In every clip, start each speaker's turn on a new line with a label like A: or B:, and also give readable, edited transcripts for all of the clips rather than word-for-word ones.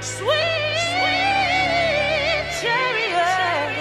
A: sweet chariot.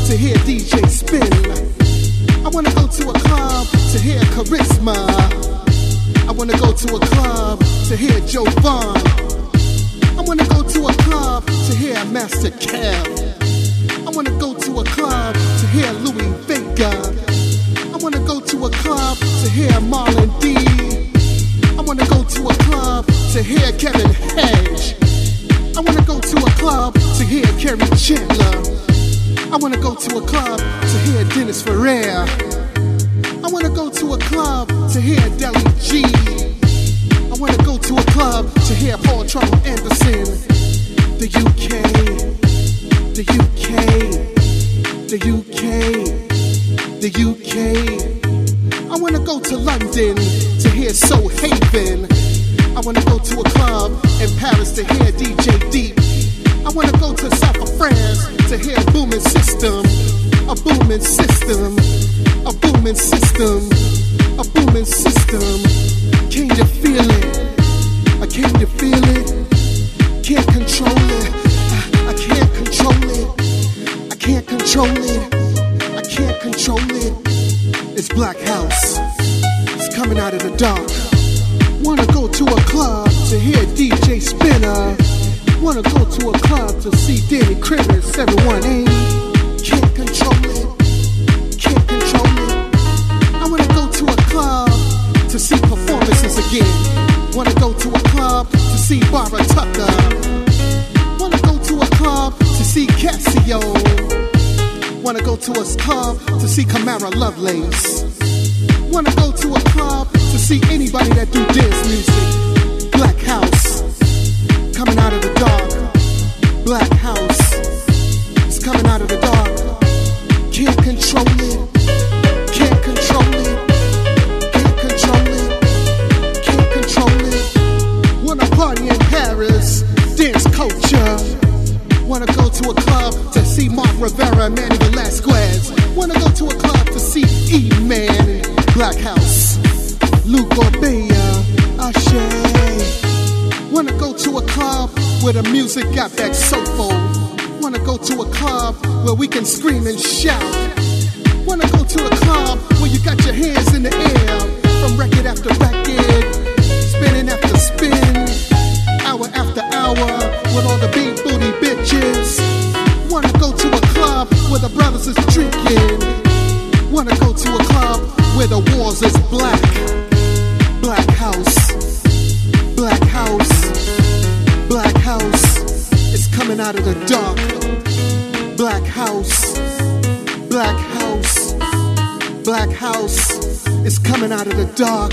B: to hear DJ spin. I wanna go to a club to hear Charisma. I wanna go to a club to hear Joe Vaughn. I wanna go to a club to hear Master Kev. I wanna go to a club to hear Louis Vega. I wanna go to a club to hear Marlon D. I wanna go to a club to hear Kevin Hedge. I wanna go to a club to hear Kerry Chandler. I wanna go to a club to hear Dennis Ferrer. I wanna go to a club to hear Deli G. I wanna go to a club to hear Paul Trouble Anderson. The UK, the UK, the UK, the UK. I wanna go to London to hear Soul Haven. I wanna go to a club in Paris to hear DJ Deep. I wanna go to south of France to hear a booming system, a booming system, a booming system, a booming system. Can you feel it? Can you feel it? Can't control it. I can't control it. I can't control it. I can't control it. It's Black House. It's coming out of the dark. Wanna go to a club to hear DJ Spinner. Wanna go to a club to see Danny Critters 718. Can't control it. Can't control it. I wanna go to a club to see performances again. Wanna go to a club to see Barbara Tucker. Wanna go to a club to see Casio. Wanna go to a club to see Camara Lovelace. Wanna go to a club to see anybody that do dance music. Black House, coming out of the dark. Black House, it's coming out of the dark. Can't control it. Can't control it. Can't control it. Can't control it. Wanna party in Paris, dance culture. Wanna go to a club to see Mark Rivera and Manny Velasquez. Wanna go to a club to see E-Man. Black House, Luke Orbea, Ashe. Wanna go to a club where the music got that soulful. Wanna go to a club where we can scream and shout. Wanna go to a club where you got your hands in the air, from record after record, spinning after spin, hour after hour, with all the big booty bitches. Wanna go to a club where the brothers is drinking. Wanna go to a club where the walls is black. Black House, Black House, Black House, it's coming out of the dark. Black House, Black House, Black House, it's coming out of the dark.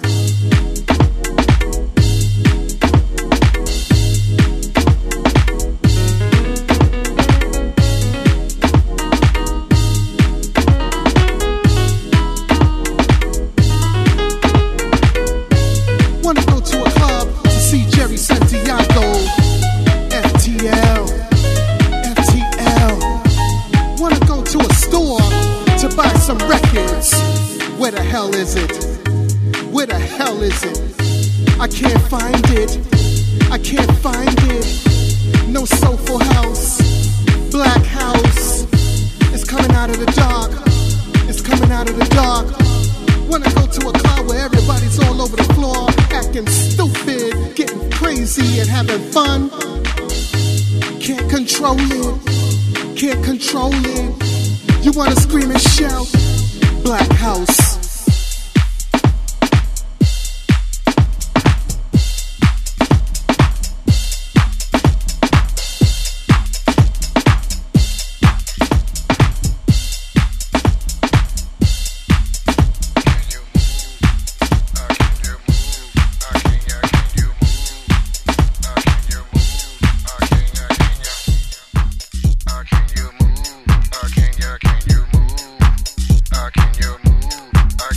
B: Where the hell is it? Where the hell is it? I can't find it. I can't find it. No soulful house. Black House. It's coming out of the dark. It's coming out of the dark. Wanna go to a club where everybody's all over the floor, acting stupid, getting crazy and having fun. Can't control it. Can't control it. You wanna scream and shout. Black House.
C: Can you move?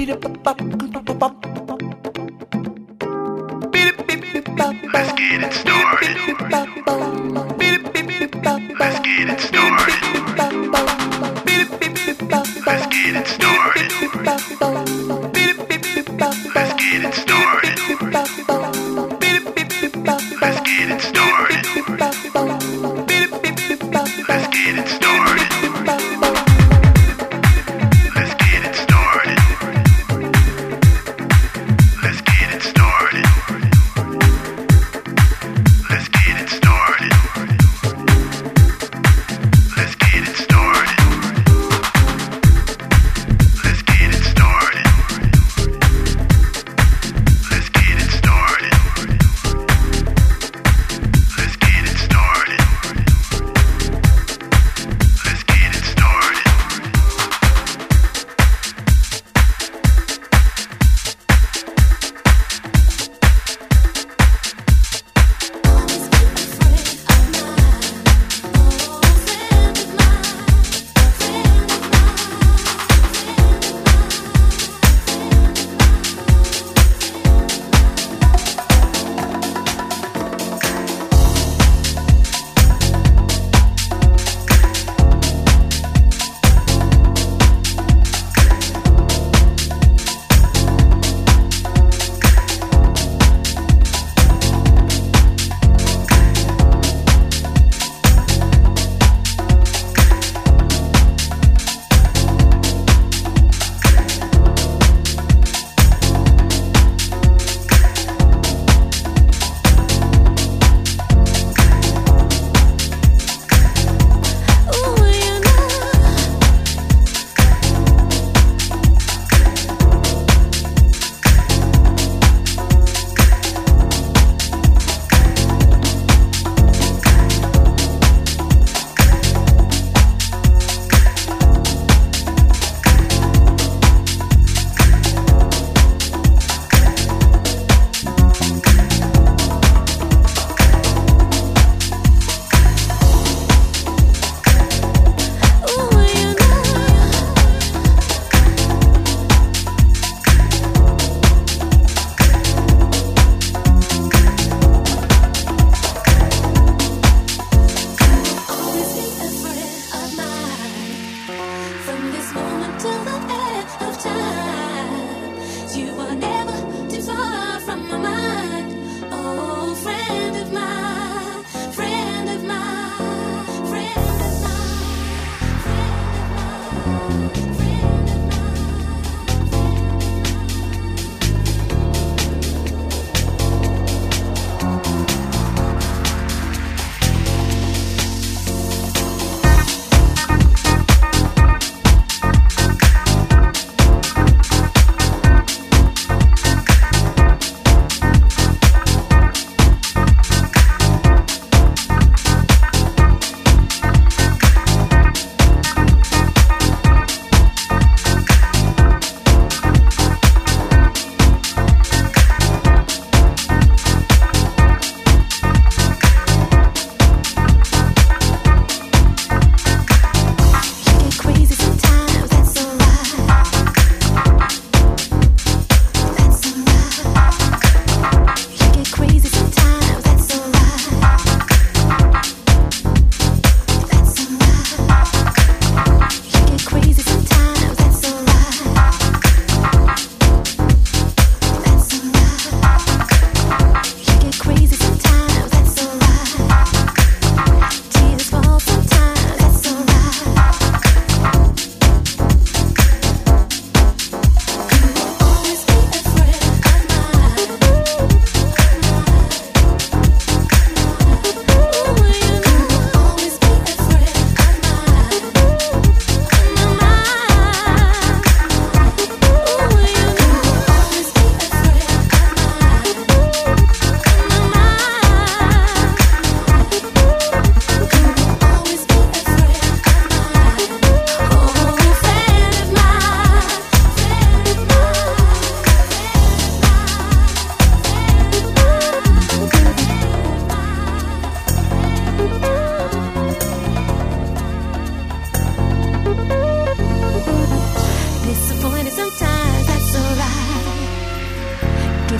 C: Disappointed sometimes, that's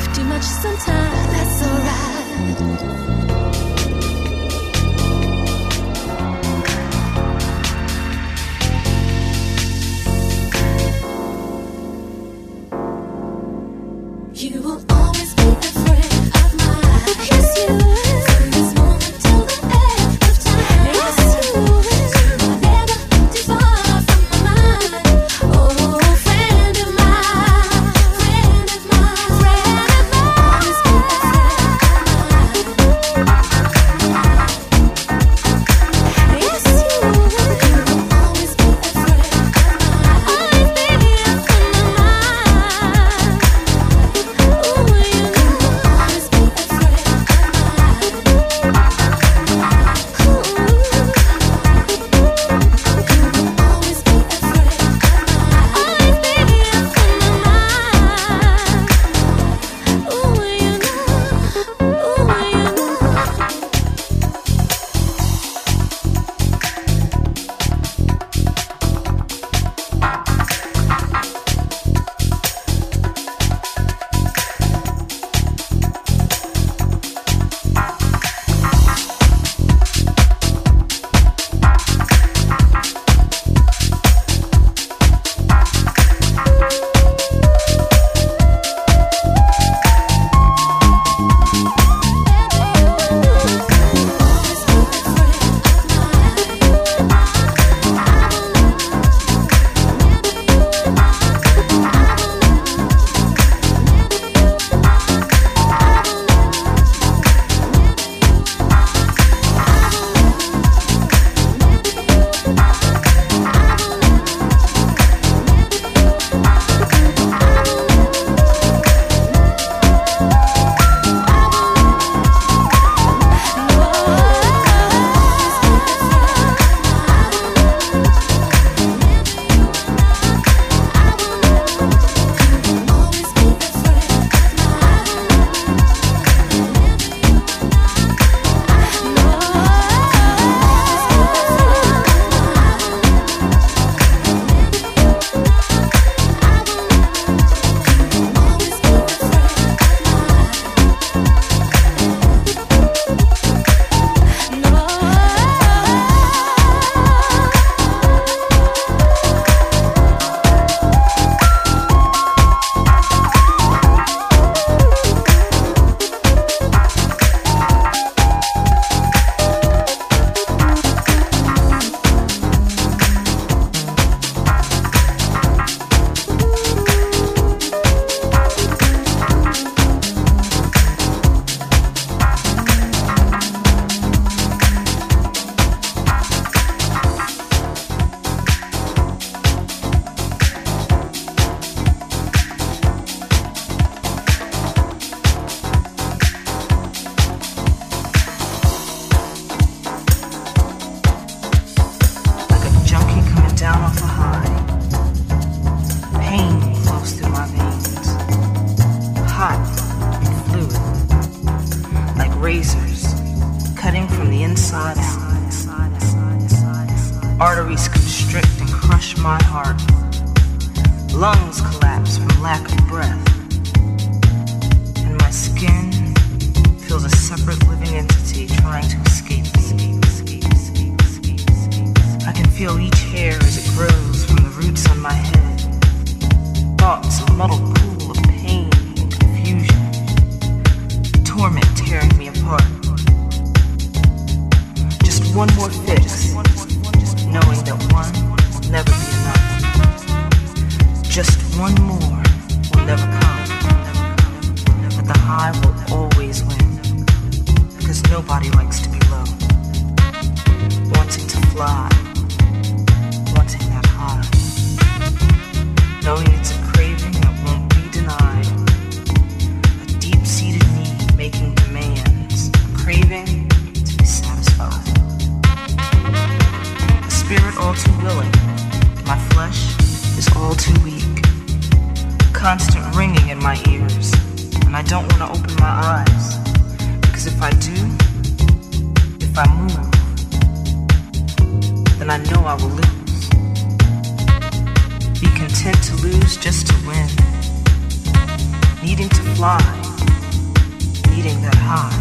A: too much sometimes. That's alright. You will always be a friend of mine. Yes, you will. From this moment till the end of time. Yes, you will. Never too far from my mind. Oh, friend of mine, friend of mine, friend of mine. Always be a friend of mine. Yes, you will. You will always be a friend of mine. Always be a friend of mine.
C: Arteries constrict and crush my heart. Lungs collapse from lack of breath. And my skin feels a separate living entity trying to escape me. I can feel each hair as it grows from the roots on my head. Thoughts a muddled pool of pain and confusion. Torment tearing me apart. Just one more fix. Knowing that one will never be enough. Just one more will never come. But the high will always win. Because nobody likes to be low. Wanting to fly. Wanting that high. Knowing it's a craving that won't be denied. A deep-seated need making demands. A craving to be satisfied. Spirit all too willing, my flesh is all too weak. Constant ringing in my ears, and I don't want to open my eyes. Because if I do, if I move, then I know I will lose. Be content to lose just to win. Needing to fly, needing that high.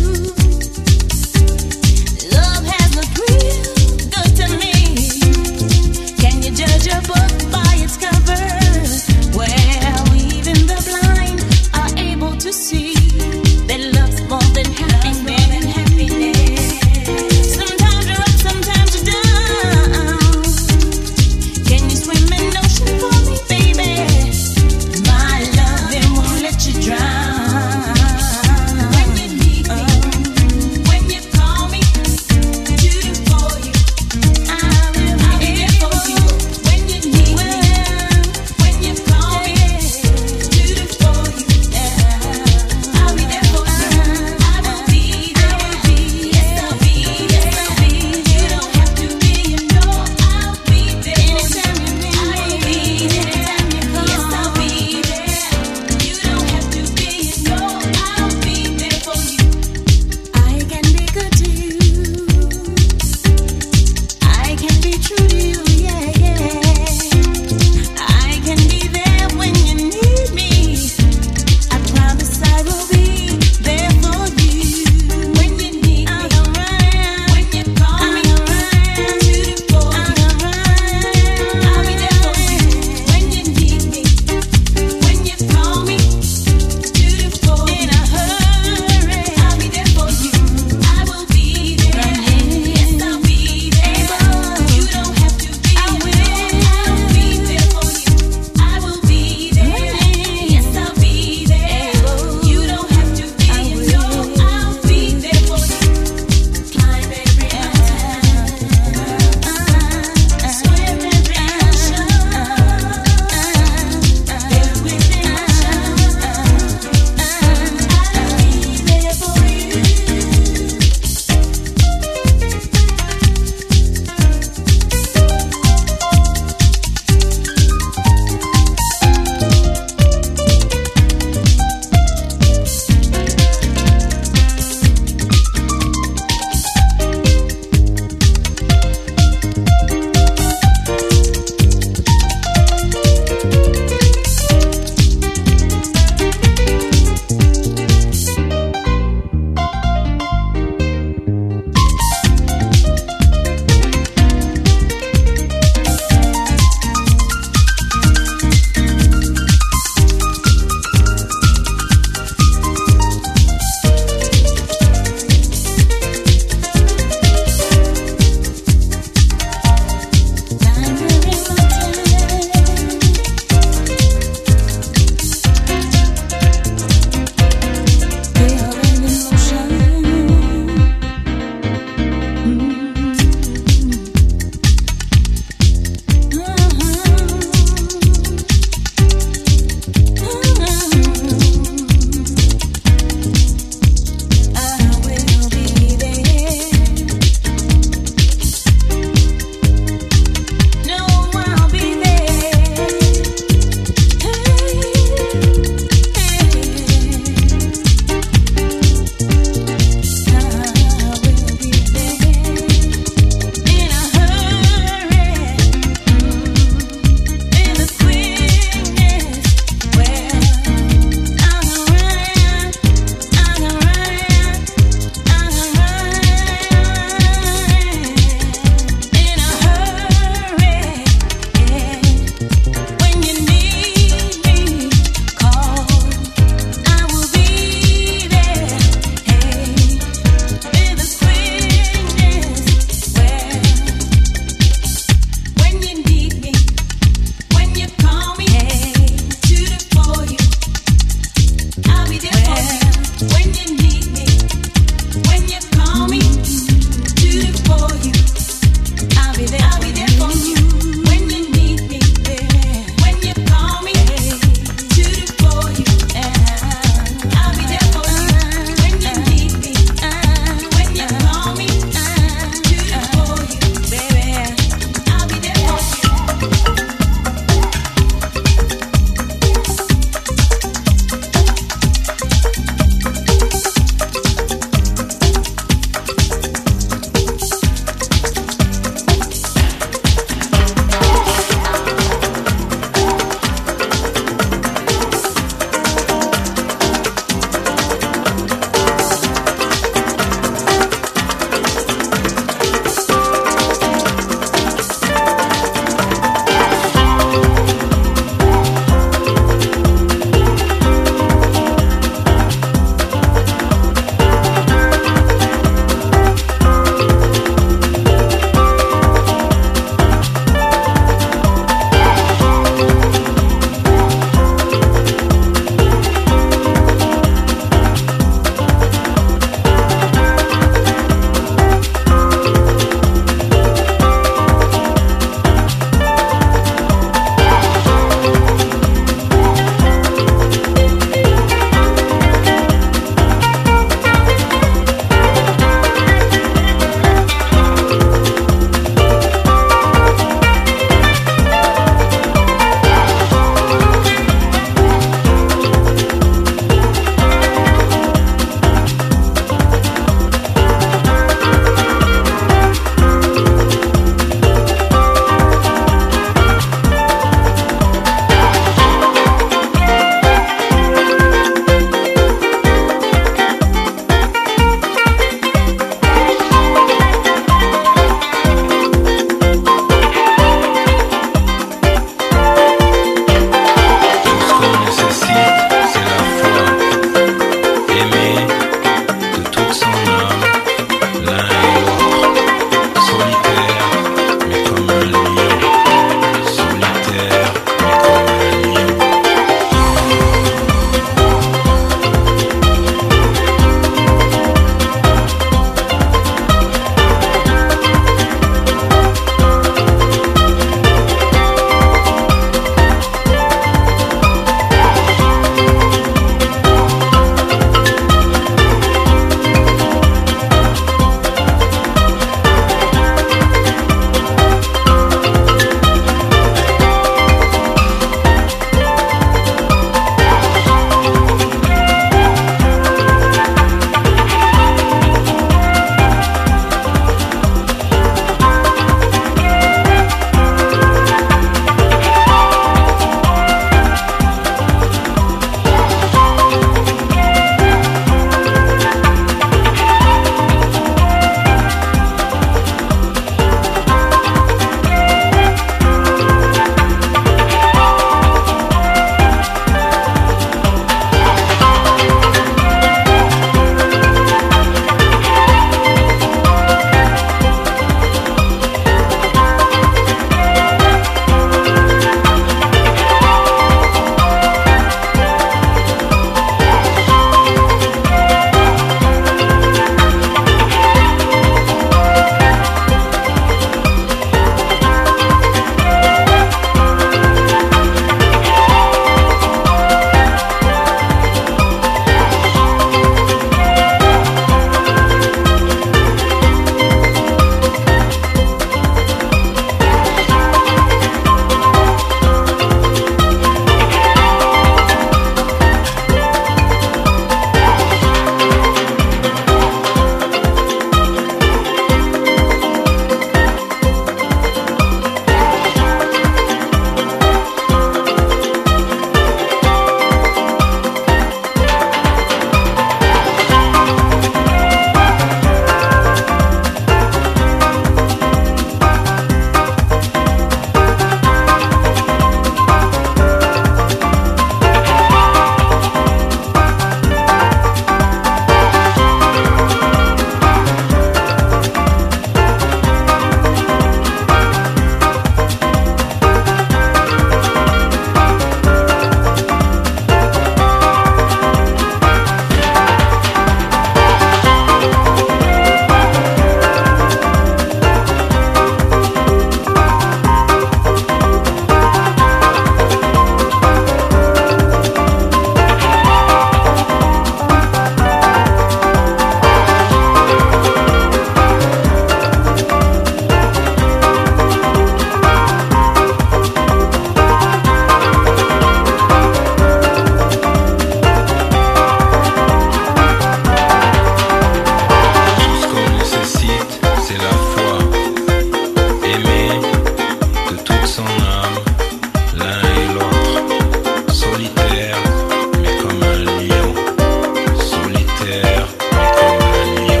D: femme, l'un et l'autre, solitaire mais comme un lion, solitaire mais comme un lion.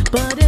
E: But